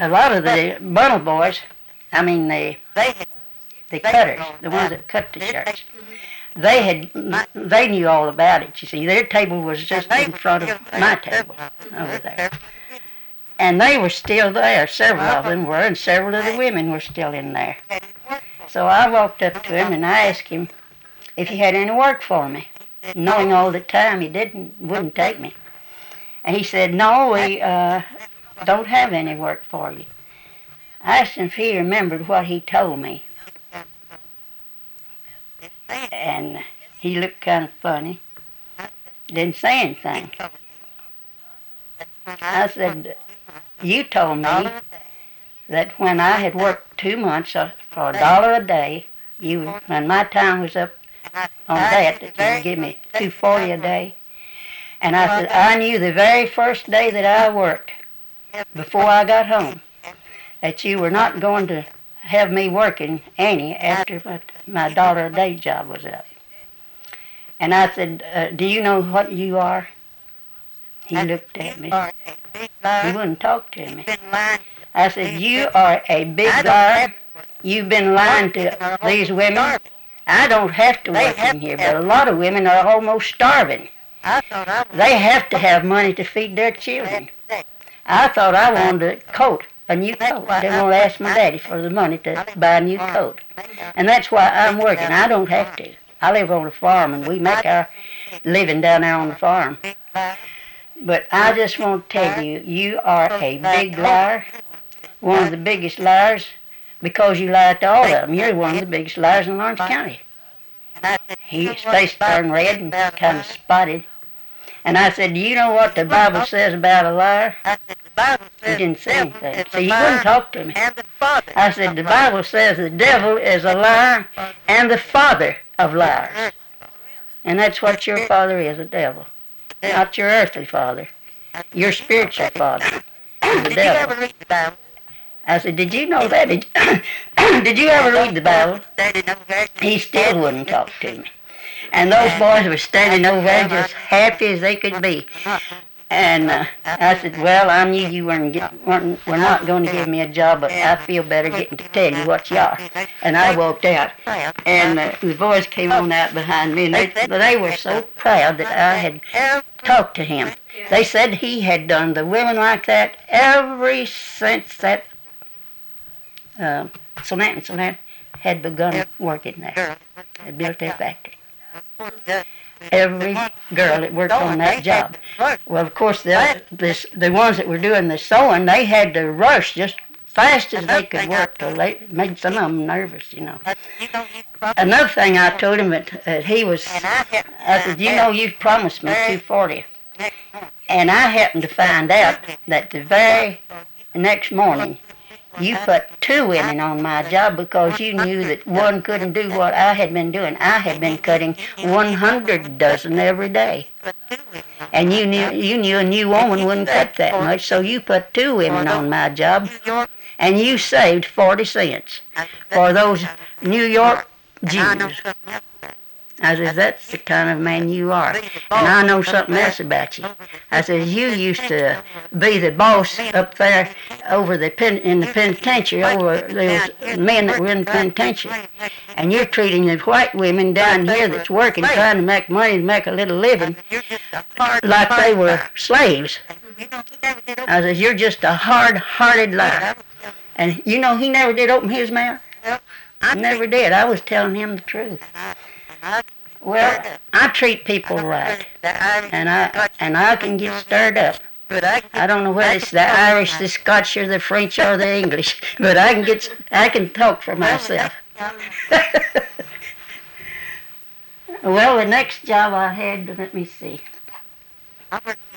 a lot of the bundle boys, I mean the cutters, the ones that cut the shirts, they knew all about it. You see, their table was just in front of my table over there. And they were still there. Several of them were, and several of the women were still in there. So I walked up to him and I asked him if he had any work for me, knowing all the time he wouldn't take me. And he said, "No, we don't have any work for you." I asked him if he remembered what he told me. And he looked kind of funny, didn't say anything. I said, "You told me that when I had worked 2 months for $1 a day, when my time was up on that you would give me $2.40 a day." And I said, "I knew the very first day that I worked, before I got home, that you were not going to have me working any after my $1 a day job was up." And I said, "Do you know what you are?" He looked at me. He wouldn't talk to me. I said, "You are a big liar. You've been lying to these women. I don't have to work in here, but a lot of women are almost starving. They have to have money to feed their children. I thought I wanted a coat, a new coat. They won't ask my daddy for the money to buy a new coat. And that's why I'm working. I don't have to. I live on a farm, and we make our living down there on the farm. But I just want to tell you, you are a big liar, one of the biggest liars, because you lied to all of them. You're one of the biggest liars in Lawrence County." His face turned red and kind of spotted. And I said, "Do you know what the Bible says about a liar?" He didn't say anything. So he wouldn't talk to me. I said, "The Bible says the devil is a liar and the father of liars. And that's what your father is, a devil. Not your earthly father. Your spiritual father is the devil." I said, "Did you know that? Did you ever read the Bible?" He still wouldn't talk to me. And those boys were standing over there just happy as they could be. And I said, "Well, I knew you were not going to give me a job, but I feel better getting to tell you what you are." And I walked out. And the boys came on out behind me, and they were so proud that I had talked to him. They said he had done the women like that ever since that Cement had begun working there. Had built their factory. Every girl that worked on that job. Well, of course, the ones that were doing the sewing, they had to rush just fast as they could work till they made some of them nervous, you know. Another thing I told him that he was, I said, "You know, you promised me $2.40. And I happened to find out that the very next morning, you put 2 women on my job because you knew that one couldn't do what I had been doing. I had been cutting 100 dozen every day. And you knew a new woman wouldn't cut that much, so you put 2 women on my job, and you saved 40 cents for those New York Jews." I said, "That's the kind of man you are. And I know something else about you." I said, "You used to be the boss up there over in the penitentiary, over those men that were in the penitentiary. And you're treating the white women down here that's working, trying to make money to make a little living, like they were slaves." I said, "You're just a hard-hearted liar." And you know, he never did open his mouth. Never did. I was telling him the truth. Well, I treat people right, and I can get stirred up. I don't know whether it's the Irish, the Scotch, or the French, or the English, but I can talk for myself. Well, the next job I had, let me see.